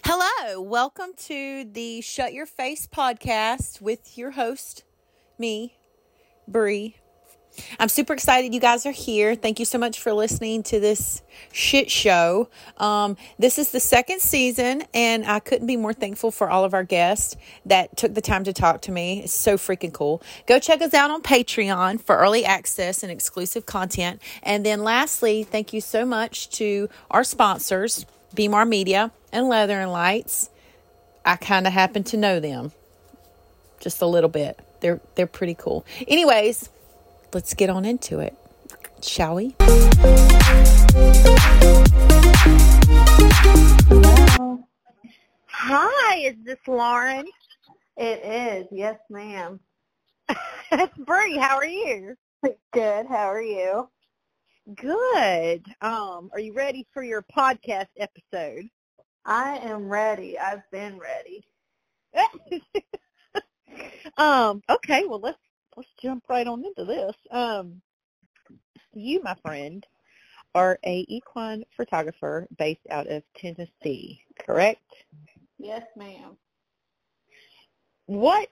Hello, welcome to the Shut Your Face podcast with your host, me, Bree. I'm super excited you guys are here. Thank you so much for listening to this shit show. This is the second season, and I couldn't be more thankful for all of our guests that took the time to talk to me. It's so freaking cool. Go check us out on Patreon for early access and exclusive content. And then lastly, thank you so much to our sponsors, BMR Media and Leather and Lights. I kind of happen to know them just a little bit. They're pretty cool. Anyways, let's get on into it, shall we? Hello. Hi, is this Lauren? It is. Yes, ma'am. It's Bree. How are you? Good. How are you? Good. Are you ready for your podcast episode? I am ready. I've been ready. Okay, well let's jump right on into this. You, my friend, are a equine photographer based out of Tennessee, correct? Yes, ma'am. What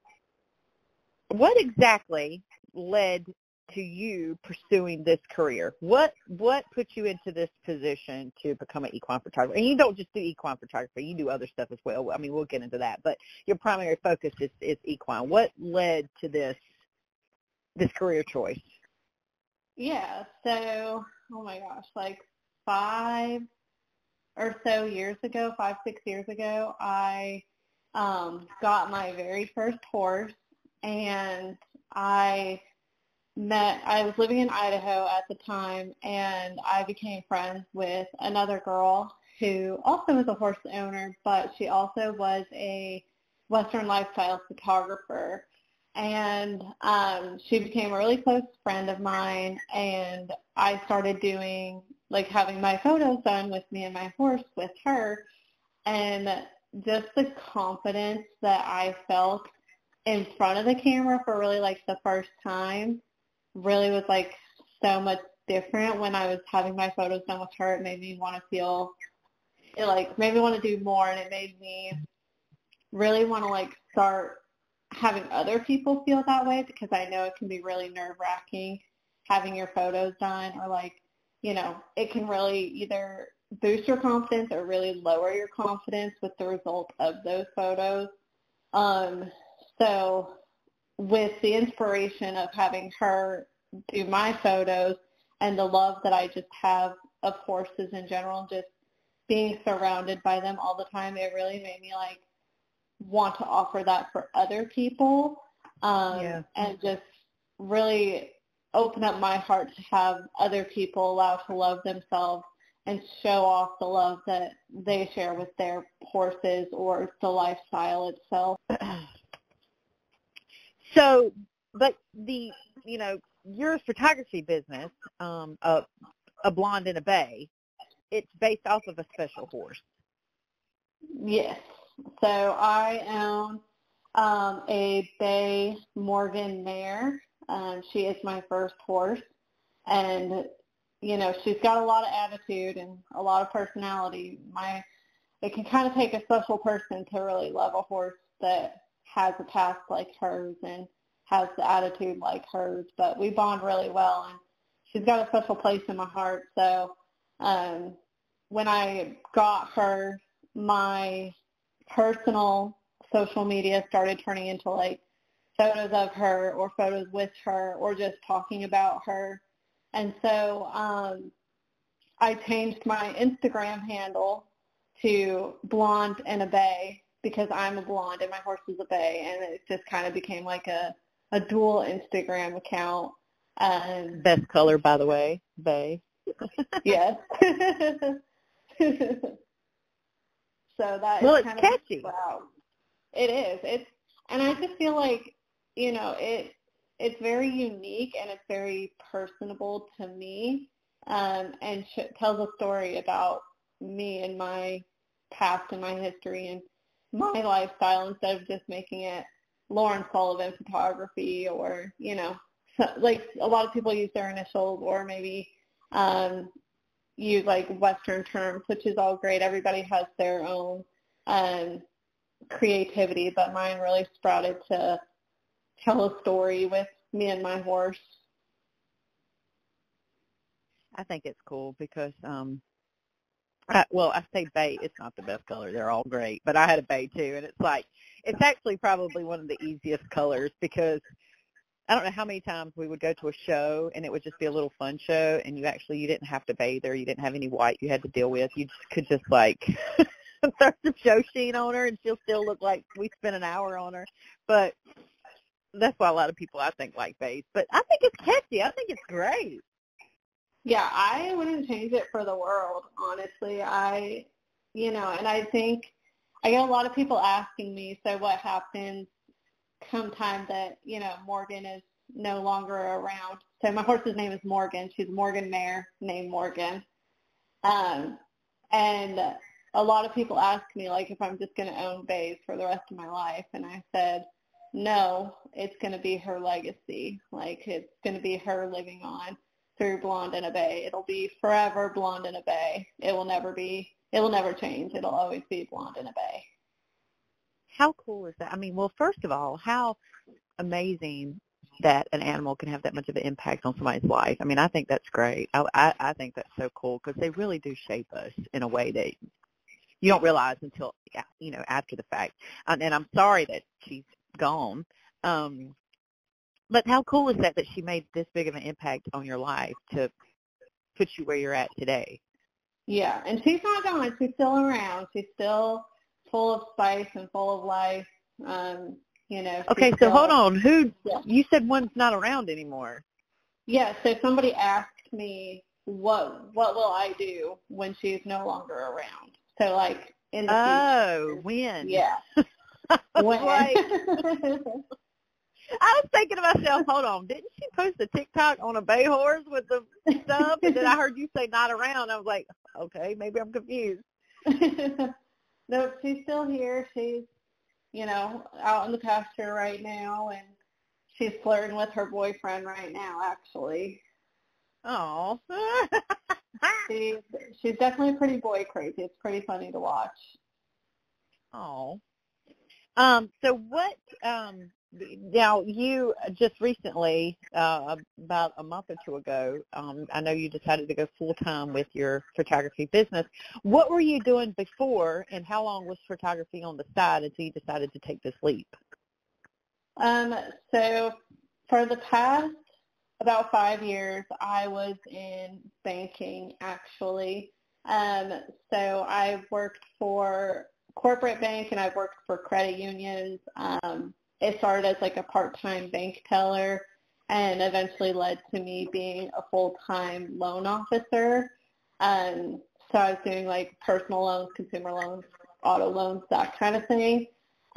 exactly led to you pursuing this career? What put you into this position to become an equine photographer? And you don't just do equine photography, you do other stuff as well. I mean, we'll get into that, but your primary focus is equine. What led to this career choice? Yeah. So, oh my gosh, like 5 or so years ago, 6 years ago, I got my very first horse, and I was living in Idaho at the time, and I became friends with another girl who also was a horse owner, but she also was a Western lifestyle photographer. And she became a really close friend of mine, and I started having my photos done with me and my horse with her, and just the confidence that I felt in front of the camera for really the first time really was so much different. When I was having my photos done with her, it made me want to made me want to do more, and it made me really want to start having other people feel that way, because I know it can be really nerve-wracking having your photos done, or it can really either boost your confidence or really lower your confidence with the result of those photos. So with the inspiration of having her do my photos and the love that I just have of horses in general, just being surrounded by them all the time, it really made me want to offer that for other people, and just really open up my heart to have other people allowed to love themselves and show off the love that they share with their horses or the lifestyle itself. So, but your photography business, a Blonde and a Bay, it's based off of a special horse. Yes. So I own a Bay Morgan mare. She is my first horse, and she's got a lot of attitude and a lot of personality. It can kind of take a special person to really love a horse that has a past like hers and has the attitude like hers, but we bond really well, and she's got a special place in my heart. So when I got her, my personal social media started turning into photos of her or photos with her or just talking about her. And so I changed my Instagram handle to Blonde and a Bay, because I'm a blonde and my horse is a bay, and it just kind of became a dual Instagram account. Best color, by the way, bay. Yes. So that well, is it's catchy. Wow. It is. And I just feel it's very unique, and it's very personable to me, and tells a story about me and my past and my history and my lifestyle, instead of just making it Lauren Sullivan Photography, or a lot of people use their initials, or maybe use Western terms, which is all great. Everybody has their own creativity, but mine really sprouted to tell a story with me and my horse. I think it's cool because, I say bay. It's not the best color. They're all great, but I had a bay too, and it's actually probably one of the easiest colors because I don't know how many times we would go to a show and it would just be a little fun show, and you didn't have to bathe her. You didn't have any white you had to deal with. You just could just throw some show sheen on her and she'll still look like we spent an hour on her. But that's why a lot of people, I think, like bays. But I think it's catchy. I think it's great. Yeah, I wouldn't change it for the world, honestly. And I think I get a lot of people asking me, so what happens sometime that, Morgan is no longer around. So my horse's name is Morgan. She's a Morgan mare named Morgan. And a lot of people ask me, if I'm just going to own bays for the rest of my life. And I said, no, it's going to be her legacy. It's going to be her living on through Blonde in a Bay. It'll be forever Blonde in a Bay. It will never change. It'll always be Blonde in a Bay. How cool is that? I mean, well, first of all, how amazing that an animal can have that much of an impact on somebody's life. I mean, I think that's great. I think that's so cool because they really do shape us in a way that you don't realize until, after the fact. And I'm sorry that she's gone. But how cool is that she made this big of an impact on your life to put you where you're at today? Yeah, and she's not gone. She's still around. She's still full of spice and full of life. Okay, so hold on. Yeah. You said one's not around anymore. Yeah, so somebody asked me, what will I do when she's no longer around? So, in the future. When? Yeah. When? I was thinking to myself, hold on, didn't she post a TikTok on a bay horse with the stuff? And then I heard you say not around. I was like, okay, maybe I'm confused. No, she's still here. She's, out in the pasture right now, and she's flirting with her boyfriend right now, actually. Oh. She's definitely pretty boy crazy. It's pretty funny to watch. Oh. So what, now you just recently, about a month or two ago, I know you decided to go full-time with your photography business. What were you doing before, and how long was photography on the side until you decided to take this leap? So for the past about 5 years, I was in banking, actually. So I worked for corporate bank, and I've worked for credit unions. It started as a part-time bank teller and eventually led to me being a full-time loan officer. So I was doing personal loans, consumer loans, auto loans, that kind of thing.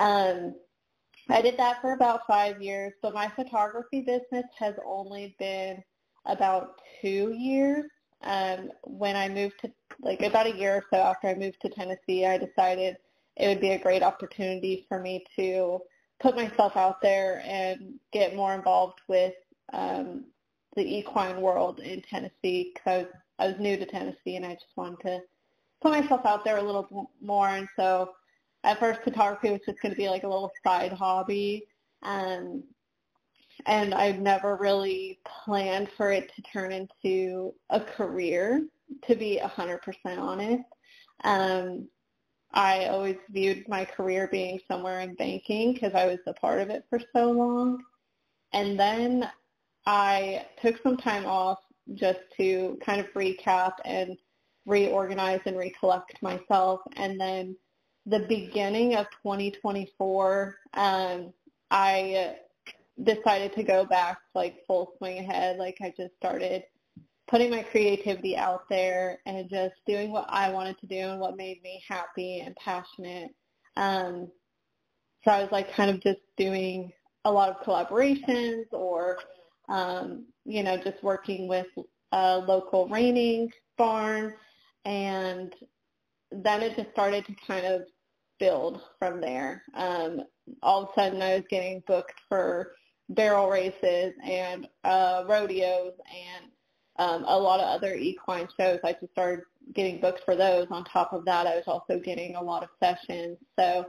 I did that for about 5 years, but my photography business has only been about 2 years. When I moved to, about a year or so after I moved to Tennessee, I decided it would be a great opportunity for me to put myself out there and get more involved with the equine world in Tennessee, because I was new to Tennessee and I just wanted to put myself out there a little more. And so at first photography was just going to be a little side hobby, and I've never really planned for it to turn into a career, to be 100% honest. I always viewed my career being somewhere in banking because I was a part of it for so long. And then I took some time off just to kind of recap and reorganize and recollect myself. And then the beginning of 2024, I decided to go back full swing ahead. I just started putting my creativity out there and just doing what I wanted to do and what made me happy and passionate. So I was kind of just doing a lot of collaborations or, just working with a local reining barn. And then it just started to kind of build from there. All of a sudden I was getting booked for barrel races and rodeos and a lot of other equine shows. I just started getting booked for those. On top of that, I was also getting a lot of sessions. So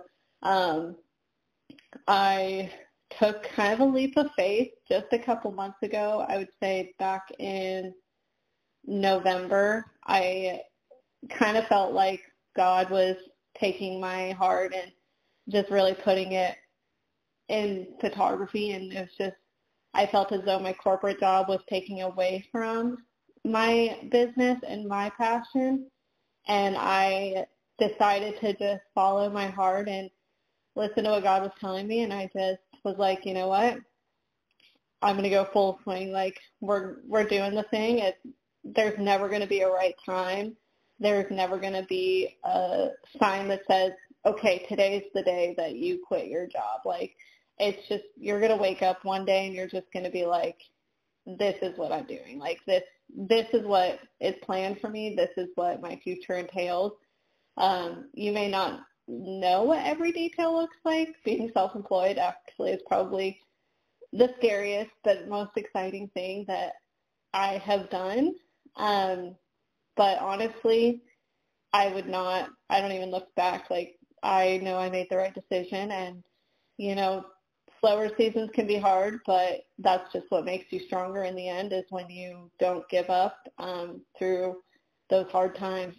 I took kind of a leap of faith just a couple months ago. I would say back in November, I kind of felt like God was taking my heart and just really putting it in photography. And it was just, I felt as though my corporate job was taking away from my business and my passion. And I decided to just follow my heart and listen to what God was telling me. And I just was like, you know what? I'm going to go full swing. Like, we're doing the thing. There's never going to be a right time. There's never going to be a sign that says, okay, today's the day that you quit your job. Like, it's just, you're going to wake up one day and you're just going to be like, this is what I'm doing. Like, this is what is planned for me. This is what my future entails. You may not know what every detail looks like. Being self-employed actually is probably the scariest but most exciting thing that I have done. But honestly, I don't even look back. Like, I know I made the right decision, and, you know, slower seasons can be hard, but that's just what makes you stronger in the end, is when you don't give up through those hard times.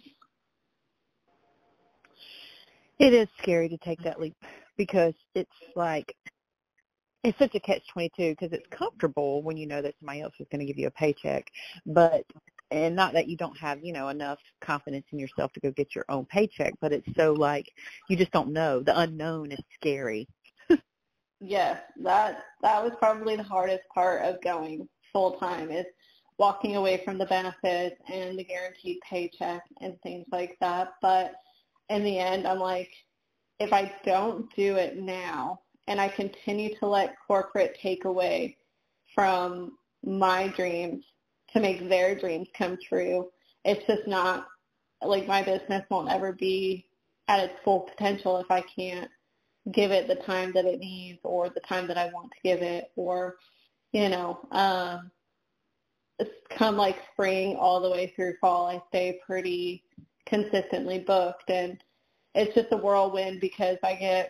It is scary to take that leap because it's like, it's such a catch-22 because it's comfortable when you know that somebody else is going to give you a paycheck, and not that you don't have, you know, enough confidence in yourself to go get your own paycheck, but it's so like, you just don't know. The unknown is scary. Yes, that was probably the hardest part of going full-time, is walking away from the benefits and the guaranteed paycheck and things like that. But in the end, I'm like, if I don't do it now and I continue to let corporate take away from my dreams to make their dreams come true, it's just not, like, my business won't ever be at its full potential if I can't give it the time that it needs, or the time that I want to give it, or, you know, it's come like spring all the way through fall, I stay pretty consistently booked, and it's just a whirlwind because I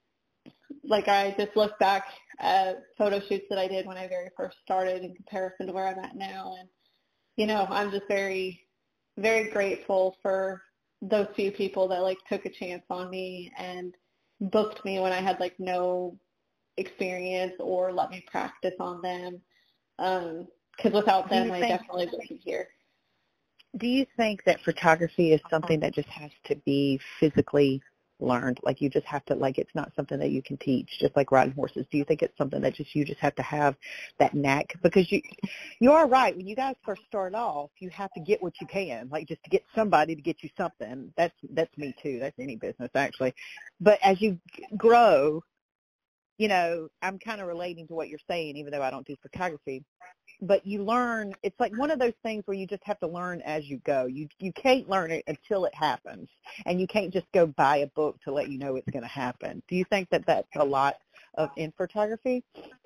just look back at photo shoots that I did when I very first started in comparison to where I'm at now, and, you know, I'm just very, very grateful for those few people that, like, took a chance on me and booked me when I had, like, no experience, or let me practice on them, because without them, I definitely wouldn't be here. Do you think that photography is something that just has to be physically learned? Like, you just have to, like, it's not something that you can teach, just like riding horses. Do you think it's something that you just have to have that knack? Because you are right. When you guys first start off, you have to get what you can, like, just to get somebody to get you something. That's me too. That's any business, actually. But as you grow, you know, I'm kind of relating to what you're saying, even though I don't do photography. But you learn, it's like one of those things where you just have to learn as you go. You can't learn it until it happens, and you can't just go buy a book to let you know it's going to happen. Do you think that that's a lot in photography?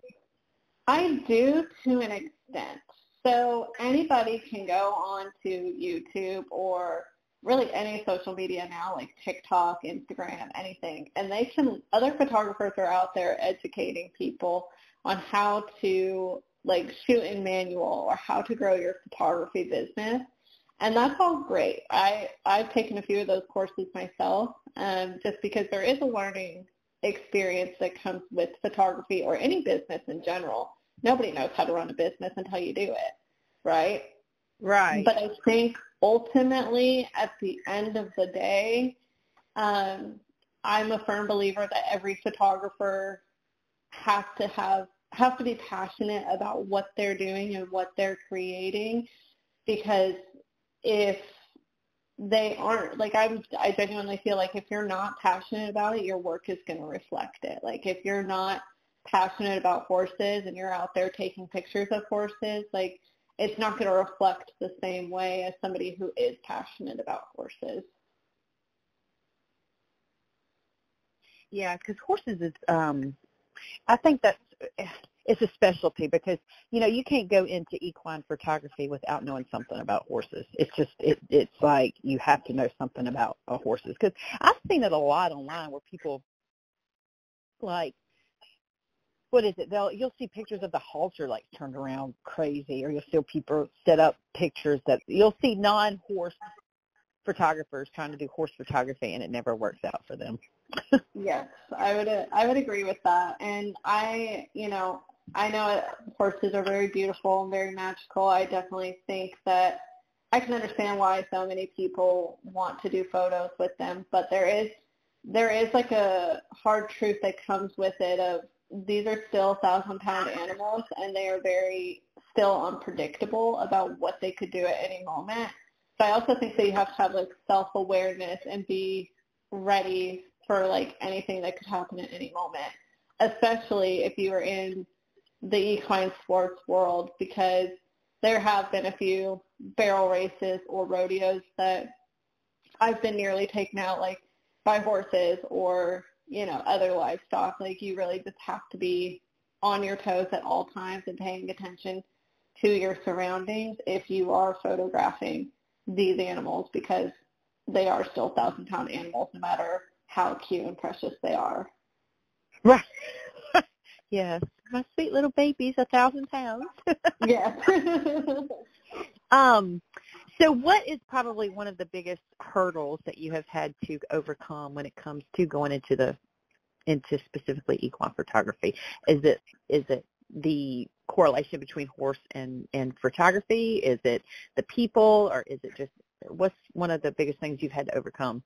I do, to an extent. So anybody can go on to YouTube or really any social media now, like TikTok, Instagram, anything, and other photographers are out there educating people on how to, like, shoot in manual, or how to grow your photography business. And that's all great. I've taken a few of those courses myself, just because there is a learning experience that comes with photography, or any business in general. Nobody knows how to run a business until you do it, right? Right. But I think ultimately, at the end of the day, I'm a firm believer that every photographer has to be passionate about what they're doing and what they're creating, because if they aren't, like, I genuinely feel like if you're not passionate about it, your work is going to reflect it. Like, if you're not passionate about horses and you're out there taking pictures of horses, like, it's not going to reflect the same way as somebody who is passionate about horses. Yeah, because horses is, I think that's, it's a specialty because, you can't go into equine photography without knowing something about horses. It's just, it's like you have to know something about horses. Because I've seen it a lot online where people, like, what is it? You'll see pictures of the halter, like, turned around crazy, or you'll see people set up pictures that you'll see non-horse photographers trying to do horse photography, and it never works out for them. Yes, I would agree with that. And I know horses are very beautiful and very magical. I definitely think that I can understand why so many people want to do photos with them, but there is like a hard truth that comes with it of these are still 1,000-pound animals, and they are very still unpredictable about what they could do at any moment. So I also think that you have to have like self-awareness and be ready for like anything that could happen at any moment, especially if you are in the equine sports world, because there have been a few barrel races or rodeos that I've been nearly taken out like by horses or, other livestock. Like you really just have to be on your toes at all times and paying attention to your surroundings if you are photographing these animals, because they are still 1,000-pound animals no matter how cute and precious they are. Right. Yes. My sweet little baby's 1,000 pounds. Yes. So what is probably one of the biggest hurdles that you have had to overcome when it comes to going into specifically equine photography? Is it the correlation between horse and photography? Is it the people, or is it just, what's one of the biggest things you've had to overcome?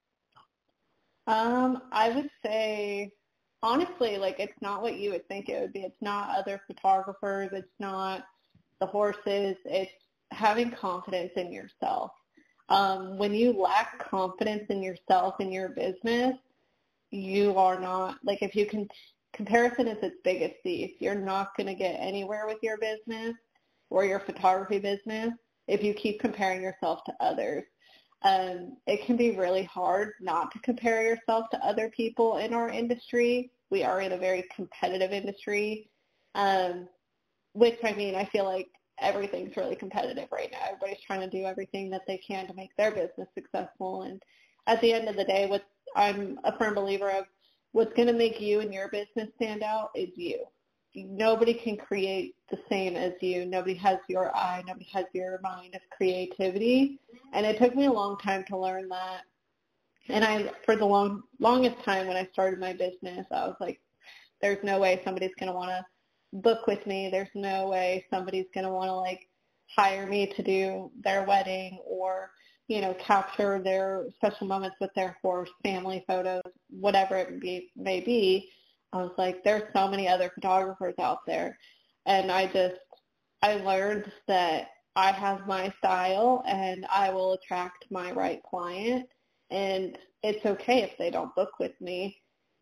I would say, honestly, like it's not what you would think it would be. It's not other photographers. It's not the horses. It's having confidence in yourself. When you lack confidence in yourself and your business, you are not, like if you can, comparison is its biggest thief. You're not going to get anywhere with your business or your photography business if you keep comparing yourself to others. It can be really hard not to compare yourself to other people in our industry. We are in a very competitive industry, which, I feel like everything's really competitive right now. Everybody's trying to do everything that they can to make their business successful. And at the end of the day, I'm a firm believer of, what's going to make you and your business stand out is you. Nobody can create the same as you. Nobody has your eye. Nobody has your mind of creativity. And it took me a long time to learn that. And for the longest time when I started my business, I was like, there's no way somebody's going to want to book with me. There's no way somebody's going to want to like hire me to do their wedding or, capture their special moments with their horse, family photos, whatever it may be. I was like, there's so many other photographers out there. And I learned that I have my style and I will attract my right client. And it's okay if they don't book with me.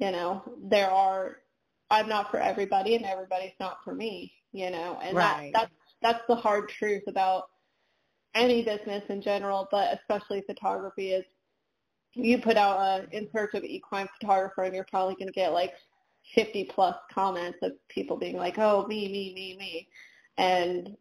I'm not for everybody and everybody's not for me, and right. That's the hard truth about any business in general, but especially photography, is you put out in search of equine photographer and you're probably going to get like 50 plus comments of people being like, oh, me. And,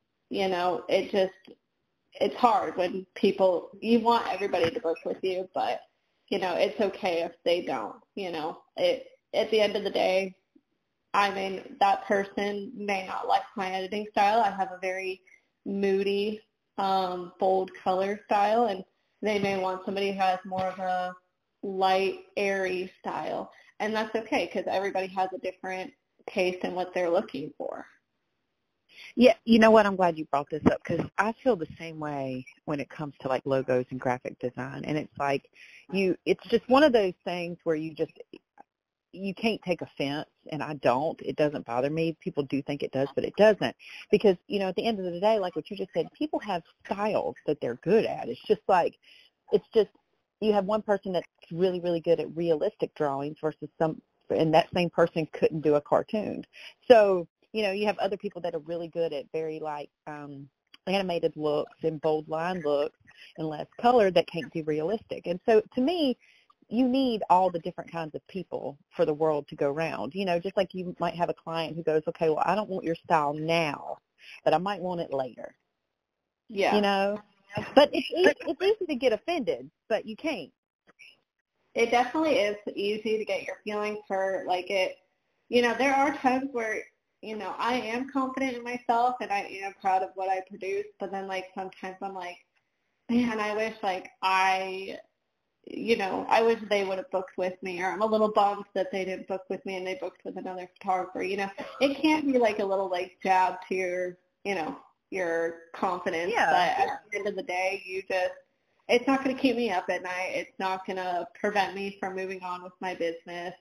it's hard when you want everybody to work with you, but, it's okay if they don't, at the end of the day, that person may not like my editing style. I have a very moody, bold color style, and they may want somebody who has more of a light, airy style. And that's okay because everybody has a different taste in what they're looking for. Yeah, you know what? I'm glad you brought this up because I feel the same way when it comes to like logos and graphic design. And it's like it's just one of those things where you can't take offense, and I don't. It doesn't bother me. People do think it does, but it doesn't. Because, at the end of the day, like what you just said, people have styles that they're good at. It's just you have one person that's really, really good at realistic drawings versus and that same person couldn't do a cartoon. So, you have other people that are really good at very like animated looks and bold line looks and less color that can't do realistic. And so to me, you need all the different kinds of people for the world to go round. You know, just like you might have a client who goes, okay, well, I don't want your style now, but I might want it later. Yeah. You know? But it's easy to get offended, but you can't. It definitely is easy to get your feelings hurt. Like it, you know, there are times where, you know, I am confident in myself and I am proud of what I produce, but then like sometimes I'm like, man, I wish like I wish they would have booked with me, or I'm a little bummed that they didn't book with me and they booked with another photographer. You know, it can't be like a little like jab to your, you know, your confidence. Yeah. But at the end of the day, it's not going to keep me up at night. It's not going to prevent me from moving on with my business.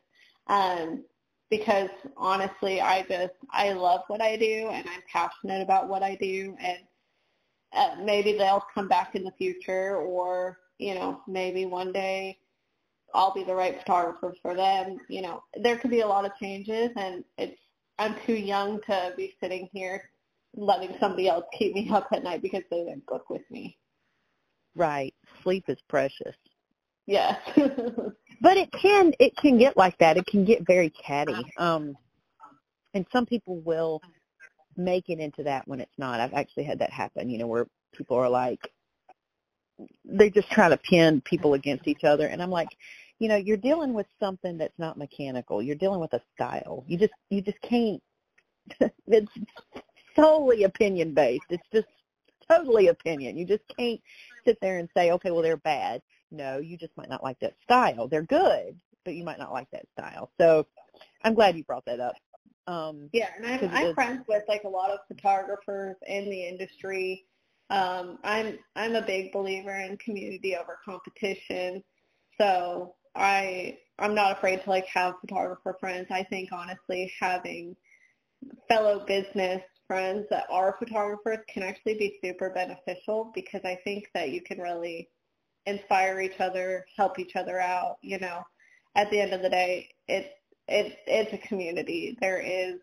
Because honestly, I love what I do and I'm passionate about what I do, and maybe they'll come back in the future, or, you know, maybe one day I'll be the right photographer for them. You know, there could be a lot of changes, and I'm too young to be sitting here letting somebody else keep me up at night because they didn't book with me. Right. Sleep is precious. Yes. But it can get like that. It can get very catty. And some people will make it into that when it's not. I've actually had that happen, you know, where people are like, they just try to pin people against each other. And I'm like, you know, you're dealing with something that's not mechanical. You're dealing with a style. You just can't, it's solely opinion based. It's just totally opinion. You just can't sit there and say, okay, well, they're bad. No, you just might not like that style. They're good, but you might not like that style. So I'm glad you brought that up. Yeah, and I'm friends with like a lot of photographers in the industry. I'm a big believer in community over competition. So I'm not afraid to like have photographer friends. I think honestly having fellow business friends that are photographers can actually be super beneficial, because I think that you can really inspire each other, help each other out. You know, at the end of the day, it's a community. There is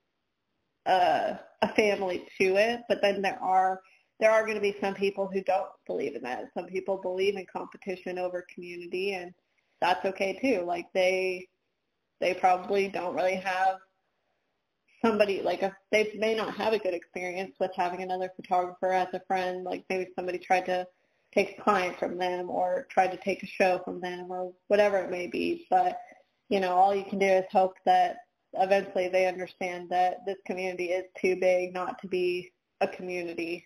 a family to it, but then there are going to be some people who don't believe in that. Some people believe in competition over community, and that's okay too. Like they probably don't really have somebody, like they may not have a good experience with having another photographer as a friend. Like maybe somebody tried to take a client from them or tried to take a show from them or whatever it may be. But, you know, all you can do is hope that eventually they understand that this community is too big not to be a community.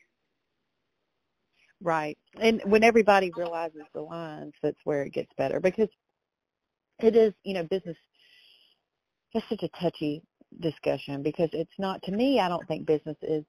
Right. And when everybody realizes the lines, that's where it gets better, because it is, you know, business is such a touchy discussion, because it's not, to me, I don't think business is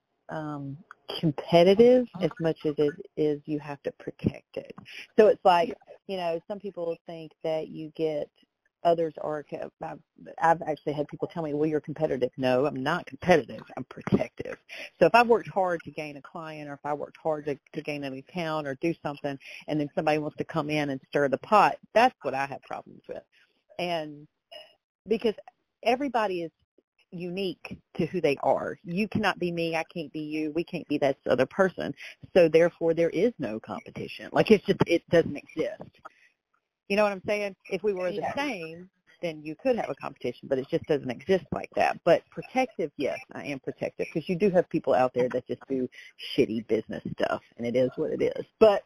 competitive as much as it is you have to protect it. So it's like, you know, some people think that you get, others are, I've actually had people tell me, well, you're competitive. No, I'm not competitive. I'm protective. So if I've worked hard to gain a client, or if I worked hard to gain an account or do something, and then somebody wants to come in and stir the pot, that's what I have problems with. And because everybody is unique to who they are. You cannot be me. I can't be you. We can't be that other person. So therefore, there is no competition. Like it doesn't exist. You know what I'm saying? If we were the same, then you could have a competition, but it just doesn't exist like that. But protective, yes, I am protective, because you do have people out there that just do shitty business stuff, and it is what it is. But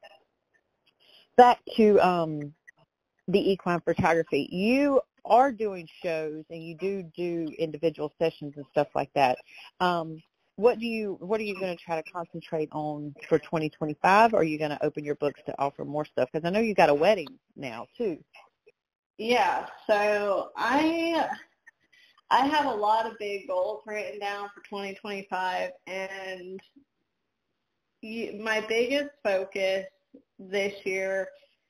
back to the equine photography, you are doing shows and you do individual sessions and stuff like that. What are you going to try to concentrate on for 2025? Or are you going to open your books to offer more stuff? Because I know you got a wedding now too. Yeah, so I have a lot of big goals written down for 2025, and my biggest focus this year,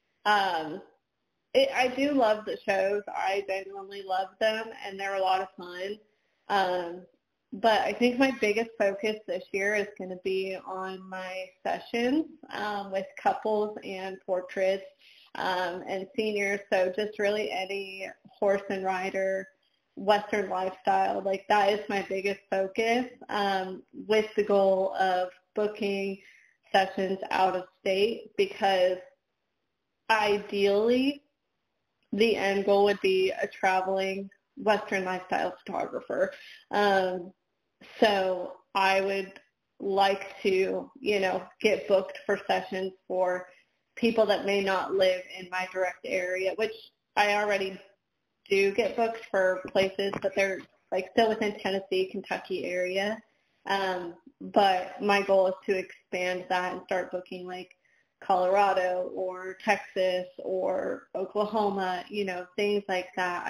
I do love the shows. I genuinely love them, and they're a lot of fun. But I think my biggest focus this year is going to be on my sessions with couples and portraits and seniors. So just really any horse and rider, Western lifestyle, like that is my biggest focus, with the goal of booking sessions out of state, because ideally the end goal would be a traveling Western lifestyle photographer. So I would like to, get booked for sessions for people that may not live in my direct area, which I already do get booked for places, but they're like still within Tennessee, Kentucky area. But my goal is to expand that and start booking like Colorado or Texas or Oklahoma, things like that.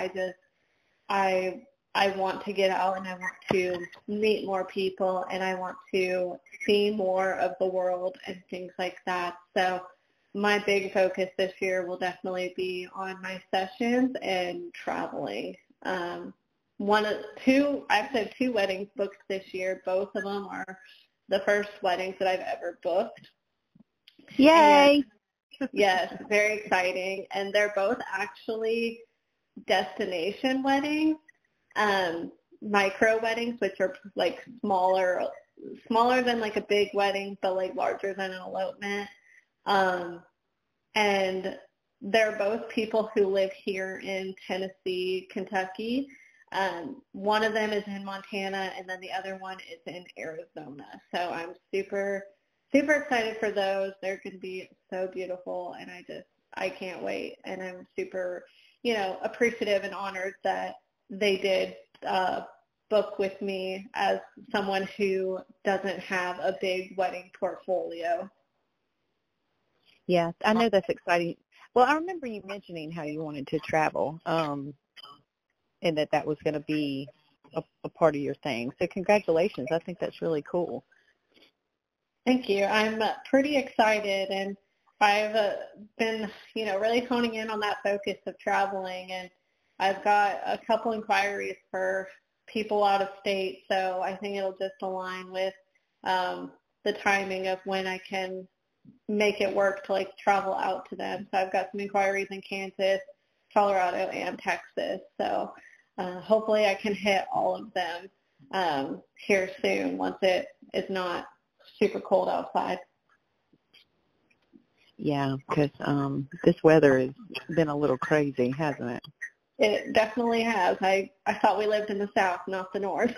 I want to get out and I want to meet more people and I want to see more of the world and things like that. So my big focus this year will definitely be on my sessions and traveling. I actually have 2 weddings booked this year. Both of them are the first weddings that I've ever booked. Yay! And, yes, very exciting. And they're both actually destination weddings, micro weddings, which are like smaller than like a big wedding, but like larger than an elopement. And they're both people who live here in Tennessee, Kentucky. One of them is in Montana, and then the other one is in Arizona. So I'm super, super excited for those. They're going to be so beautiful, and I can't wait. And I'm super, appreciative and honored that they did book with me as someone who doesn't have a big wedding portfolio. Yes, I know that's exciting. Well, I remember you mentioning how you wanted to travel, and that was going to be a part of your thing. So congratulations. I think that's really cool. Thank you. I'm pretty excited, and I've been, really honing in on that focus of traveling, and I've got a couple inquiries for people out of state, so I think it'll just align with the timing of when I can make it work to like travel out to them. So I've got some inquiries in Kansas, Colorado, and Texas. So hopefully I can hit all of them here soon once it is not super cold outside. Yeah, because this weather has been a little crazy, hasn't it? It definitely has. I thought we lived in the South, not the North.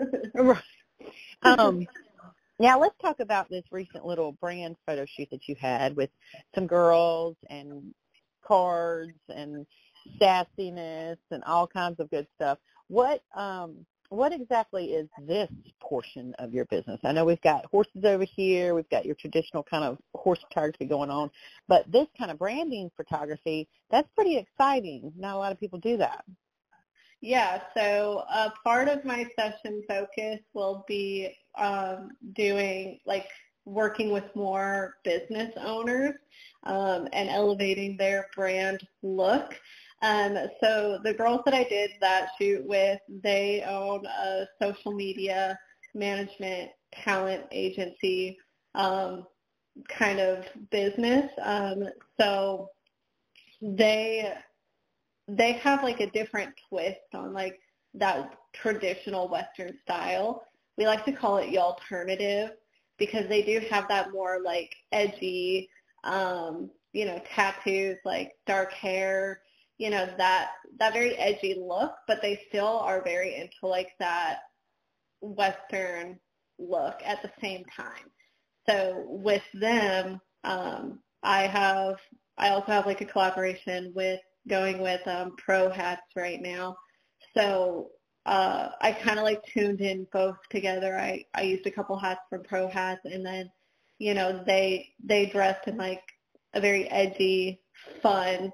Right. Now let's talk about this recent little brand photo shoot that you had with some girls and cards and sassiness and all kinds of good stuff. What exactly is this portion of your business? I know we've got horses over here. We've got your traditional kind of horse photography going on. But this kind of branding photography, that's pretty exciting. Not a lot of people do that. Yeah, so part of my session focus will be working with more business owners and elevating their brand look. So the girls that I did that shoot with, they own a social media management talent agency kind of business. So they have like a different twist on like that traditional Western style. We like to call it the alternative because they do have that more like edgy, tattoos, like dark hair, that very edgy look, but they still are very into like that Western look at the same time. So with them, I also have like a collaboration with Pro Hats right now. So I kind of like tuned in both together. I used a couple hats from Pro Hats, and then, they dressed in like a very edgy, fun,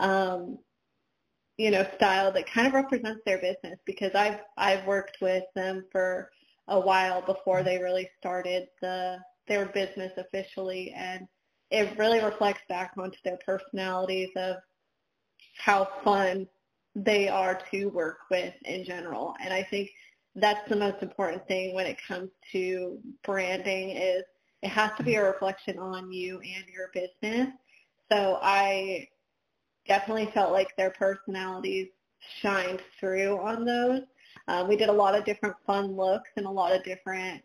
style that kind of represents their business, because I've worked with them for a while before they really started their business officially, and it really reflects back onto their personalities of how fun they are to work with in general. And I think that's the most important thing when it comes to branding, is it has to be a reflection on you and your business. So I definitely felt like their personalities shined through on those. We did a lot of different fun looks and a lot of different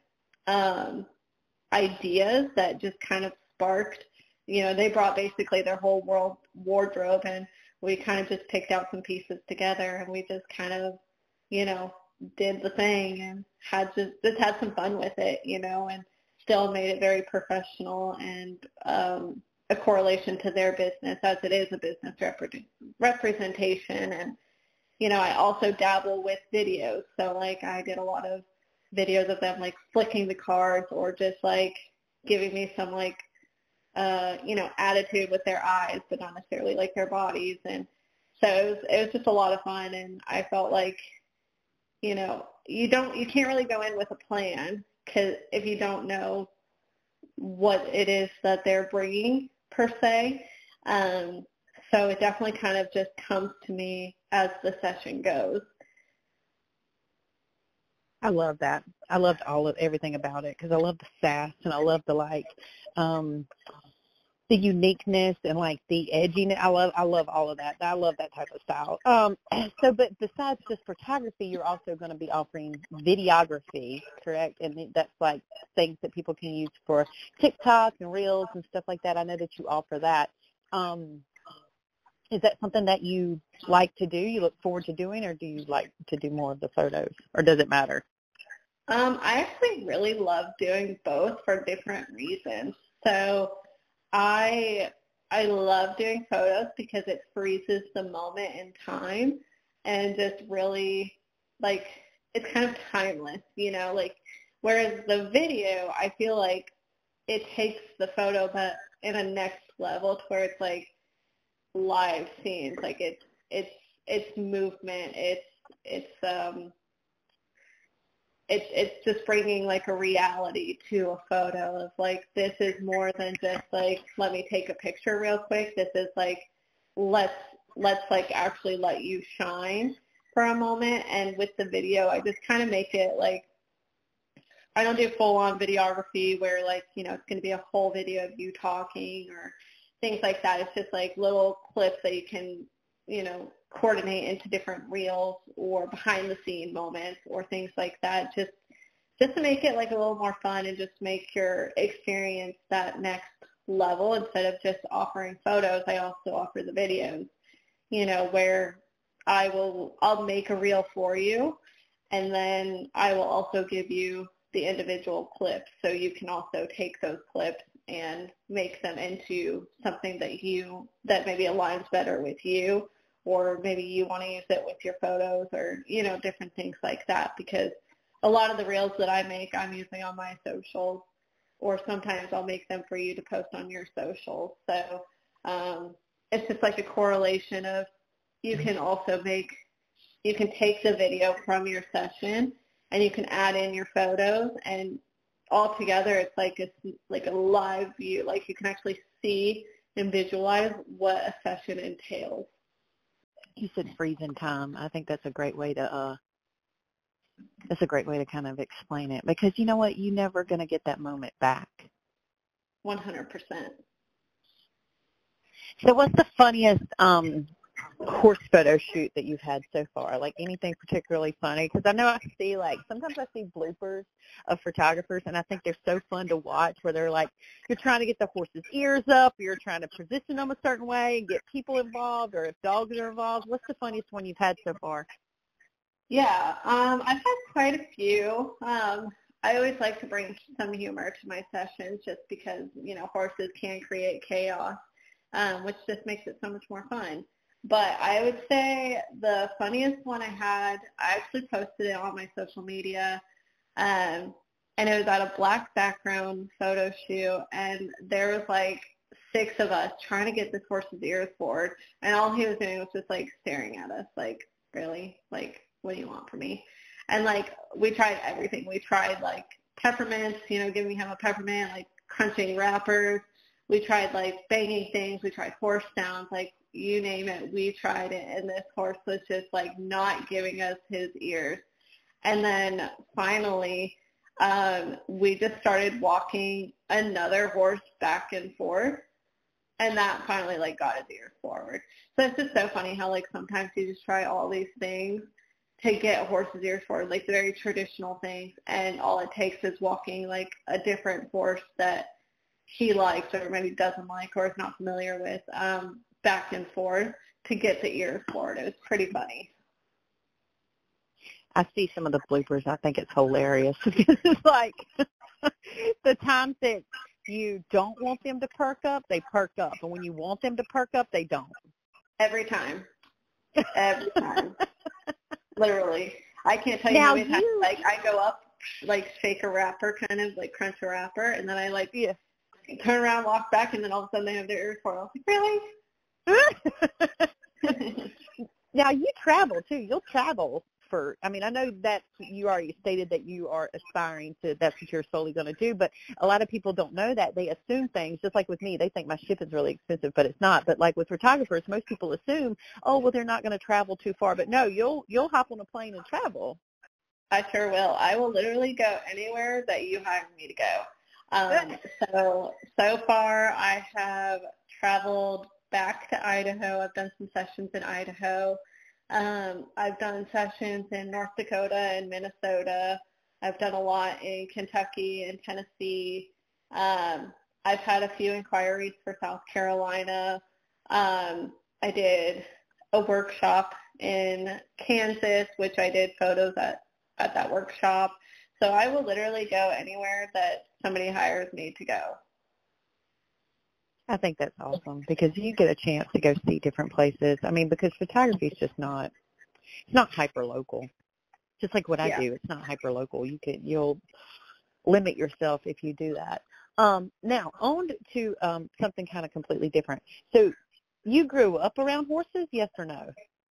ideas that just kind of sparked, they brought basically their whole wardrobe, and we kind of just picked out some pieces together, and we just kind of, did the thing and just had some fun with it, and still made it very professional and a correlation to their business, as it is a business representation. And I also dabble with videos, so like I did a lot of videos of them like flicking the cards, or just like giving me some like attitude with their eyes, but not necessarily like their bodies. And so it was just a lot of fun, and I felt like you can't really go in with a plan, because if you don't know what it is that they're bringing per se. So it definitely kind of just comes to me as the session goes. I love that. I loved everything about it, because I love the sass, and I love the the uniqueness and like the edginess. I love all of that. I love that type of style. But besides just photography, you're also going to be offering videography, correct? And that's like things that people can use for TikTok and Reels and stuff like that. I know that you offer that. Is that something that you like to do? You look forward to doing, or do you like to do more of the photos, or does it matter? I actually really love doing both for different reasons. So I love doing photos because it freezes the moment in time, and just really, like, it's kind of timeless, whereas the video, I feel like it takes the photo but in a next level to where it's like live scenes, like it's movement, it's just bringing like a reality to a photo of like, this is more than just like, let me take a picture real quick. This is like, let's like actually let you shine for a moment. And with the video, I just kind of make it like, I don't do full on videography where like, it's going to be a whole video of you talking or things like that. It's just like little clips that you can, coordinate into different reels or behind the scene moments or things like that, just to make it like a little more fun and just make your experience that next level. Instead of just offering photos, I also offer the videos, where I'll make a reel for you, and then I will also give you the individual clips, so you can also take those clips and make them into something that maybe aligns better with you, or maybe you want to use it with your photos, or, different things like that. Because a lot of the reels that I make, I'm using on my socials, or sometimes I'll make them for you to post on your socials. So it's just like a correlation of, you can take the video from your session and you can add in your photos, and all together it's like a live view. Like, you can actually see and visualize what a session entails. You said freeze in time. I think that's a great way to kind of explain it, because you know what, you're never going to get that moment back. 100%. So what's the funniest horse photo shoot that you've had so far? Like, anything particularly funny? Because I know I see, like, sometimes I see bloopers of photographers, and I think they're so fun to watch, where they're like, you're trying to get the horse's ears up, you're trying to position them a certain way and get people involved, or if dogs are involved. What's the funniest one you've had so far? Yeah, I've had quite a few. I always like to bring some humor to my sessions, just because, horses can create chaos, which just makes it so much more fun. But I would say the funniest one I had, I actually posted it on my social media, and it was at a black background photo shoot, and there was like 6 of us trying to get this horse's ears forward, and all he was doing was just like staring at us, like, really? Like, what do you want from me? And like, we tried everything. We tried like peppermints, giving him a peppermint, like crunching wrappers. We tried like banging things. We tried horse sounds, like, you name it, we tried it. And this horse was just like not giving us his ears. And then finally, we just started walking another horse back and forth, and that finally like got his ears forward. So it's just so funny how like sometimes you just try all these things to get a horse's ears forward, like the very traditional things, and all it takes is walking like a different horse that he likes or maybe doesn't like or is not familiar with, back and forth, to get the ears for it. It was pretty funny. I see some of the bloopers. I think it's hilarious. It's like the times that you don't want them to perk up, they perk up. And when you want them to perk up, they don't. Every time. Every time. Literally. I can't tell you Now how many times, like, I go up, like, shake a wrapper, kind of, like, crunch a wrapper, and then I, like, turn around, walk back, and then all of a sudden they have their ears for it. I was like, really? Now, you travel, too. You'll travel for, I mean, I know that you already stated that you are aspiring to, that's what you're solely going to do, but a lot of people don't know that. They assume things, just like with me. They think my shipping's really expensive, but it's not. But like with photographers, most people assume, oh, well, they're not going to travel too far. But no, you'll hop on a plane and travel. I sure will. I will literally go anywhere that you hire me to go. So far I have traveled back to Idaho. I've done some sessions in Idaho. I've done sessions in North Dakota and Minnesota. I've done a lot in Kentucky and Tennessee. I've had a few inquiries for South Carolina. I did a workshop in Kansas, which I did photos at that workshop. So I will literally go anywhere that somebody hires me to go. I think that's awesome because you get a chance to go see different places. I mean, because photography is just not, it's not hyper-local. Just like what I do, it's not hyper-local. You'll limit yourself if you do that. Now, on to something kind of completely different. So you grew up around horses, yes or no?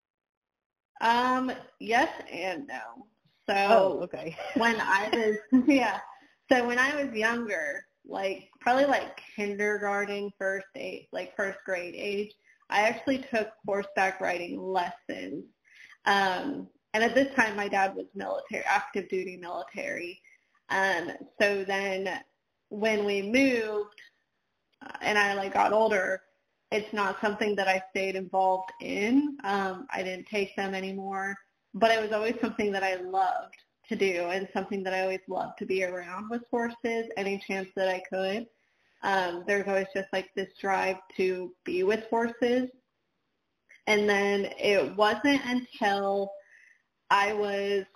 Yes and no. So okay. when I was, so when I was younger, like probably like kindergarten, first grade age, I actually took horseback riding lessons. And at this time, my dad was military, active duty military. So then when we moved and I got older, it's not something that I stayed involved in. I didn't take them anymore, but it was always something that I loved to do and something that I always loved to be around with horses any chance that I could. There's always just this drive to be with horses. And then it wasn't until I was,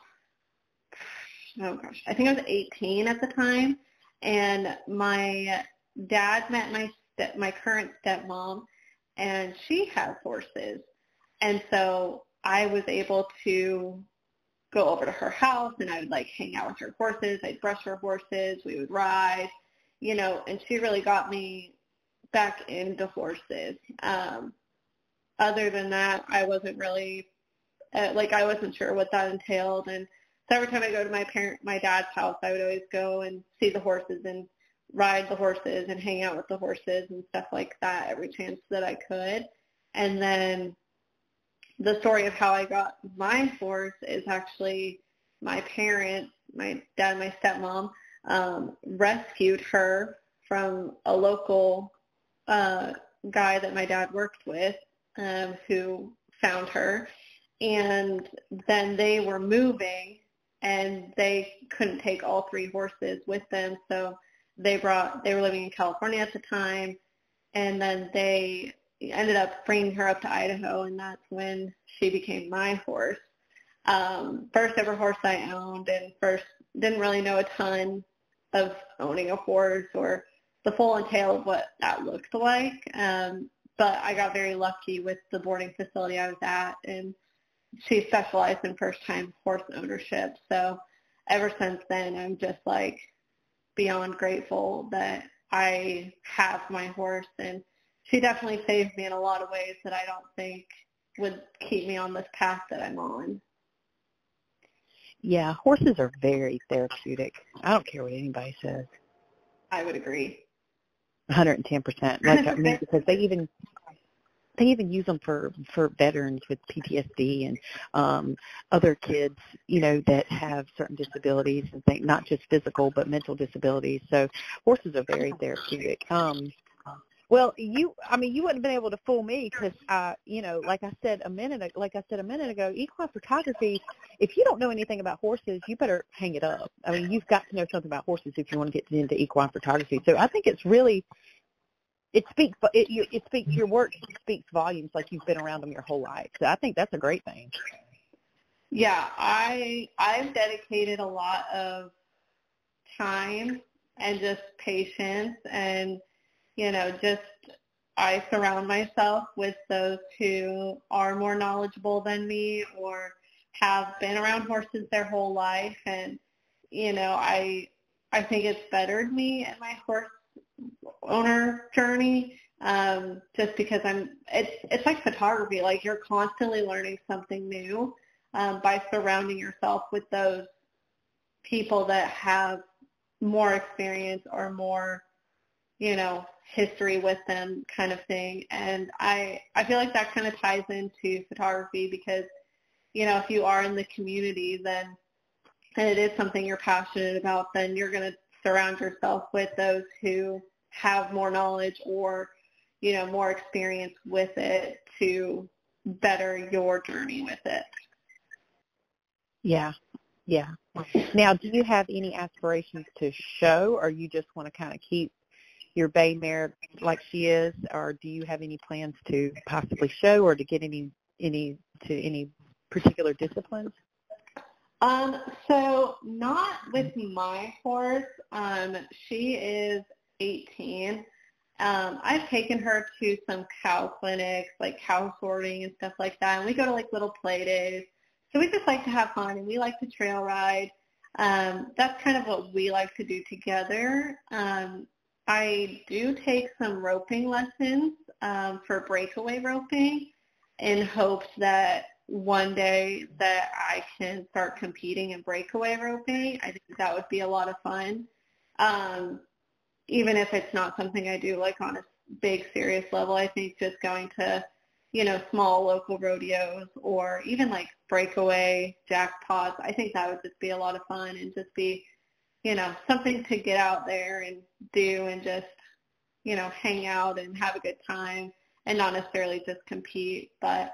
I think I was 18 at the time, and my dad met my current stepmom, and she has horses. And so I was able to go over to her house, and I would hang out with her horses. I'd brush her horses. We would ride, and she really got me back into horses. Other than that, I wasn't really, I wasn't sure what that entailed. And so every time I go to my dad's house, I would always go and see the horses and ride the horses and hang out with the horses and stuff like that every chance that I could. And then the story of how I got my horse is actually my parents, my dad and my stepmom, rescued her from a local guy that my dad worked with, who found her. And then they were moving, and they couldn't take all three horses with them, so they were living in California at the time, and then they ended up bringing her up to Idaho, and that's when she became my horse. First ever horse I owned, and first didn't really know a ton of owning a horse or the full entail of what that looked like. But I got very lucky with the boarding facility I was at, and she specialized in first-time horse ownership. So ever since then, I'm just beyond grateful that I have my horse, and she definitely saved me in a lot of ways that I don't think would keep me on this path that I'm on. Yeah, horses are very therapeutic. I don't care what anybody says. I would agree. 110%. Because they even use them for veterans with PTSD and other kids, that have certain disabilities and things, not just physical but mental disabilities. So horses are very therapeutic. Well, you wouldn't have been able to fool me because, like I said a minute ago, equine photography, if you don't know anything about horses, you better hang it up. You've got to know something about horses if you want to get into equine photography. So I think it's really your work speaks volumes, like you've been around them your whole life. So I think that's a great thing. Yeah, I've dedicated a lot of time and just patience, and just I surround myself with those who are more knowledgeable than me or have been around horses their whole life, and I think it's bettered me in my horse owner journey, just because it's like photography, like you're constantly learning something new by surrounding yourself with those people that have more experience or more history with them, kind of thing. And I feel like that kind of ties into photography, because if you are in the community, then and it is something you're passionate about, then you're going to surround yourself with those who have more knowledge or more experience with it to better your journey with it. Yeah. Now, do you have any aspirations to show, or you just want to kind of keep your bay mare like she is, or do you have any plans to possibly show or to get any particular disciplines? So not with my horse. She is 18. I've taken her to some cow clinics, like cow sorting and stuff like that, and we go to like little play days. So we just like to have fun, and we like to trail ride. That's kind of what we like to do together. I do take some roping lessons for breakaway roping in hopes that one day that I can start competing in breakaway roping. I think that would be a lot of fun. Even if it's not something I do like on a big serious level, I think just going to, small local rodeos or even like breakaway jackpots, I think that would just be a lot of fun and just be, something to get out there and do and just, hang out and have a good time and not necessarily just compete. But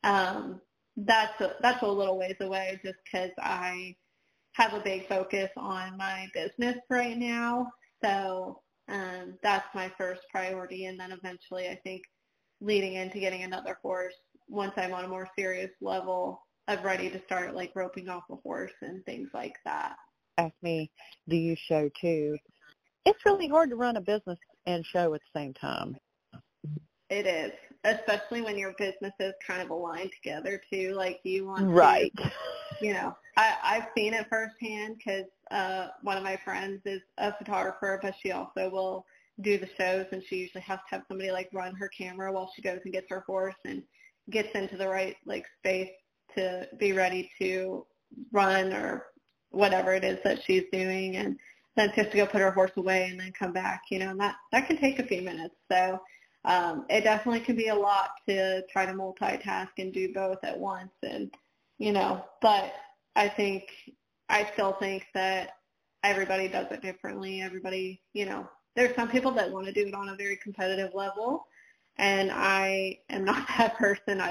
that's a little ways away, just because I have a big focus on my business right now. So that's my first priority. And then eventually I think leading into getting another horse, once I'm on a more serious level of ready to start like roping off a horse and things like that. Ask me, do you show too? It's really hard to run a business and show at the same time. It is, especially when your businesses kind of align together too. Like you want right. to, I've seen it firsthand because one of my friends is a photographer, but she also will do the shows, and she usually has to have somebody like run her camera while she goes and gets her horse and gets into the right like space to be ready to run or whatever it is that she's doing, and then she has to go put her horse away and then come back, and that can take a few minutes. So it definitely can be a lot to try to multitask and do both at once. And, but I still think that everybody does it differently. Everybody, there's some people that want to do it on a very competitive level, and I am not that person.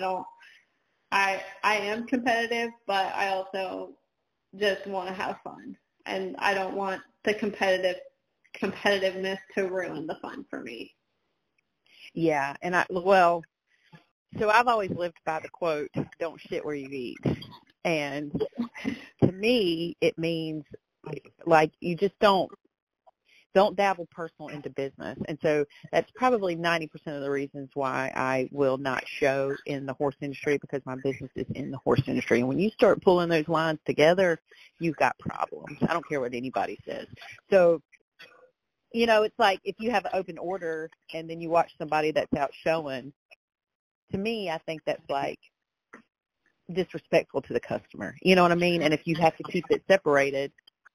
I am competitive, but I also just want to have fun, and I don't want the competitiveness to ruin the fun for me. Yeah, and so I've always lived by the quote, "Don't shit where you eat," and to me, it means like you just don't dabble personal into business. And so that's probably 90% of the reasons why I will not show in the horse industry, because my business is in the horse industry. And when you start pulling those lines together, you've got problems. I don't care what anybody says. So, it's like if you have an open order and then you watch somebody that's out showing, to me, I think that's like disrespectful to the customer. You know what I mean? And if you have to keep it separated,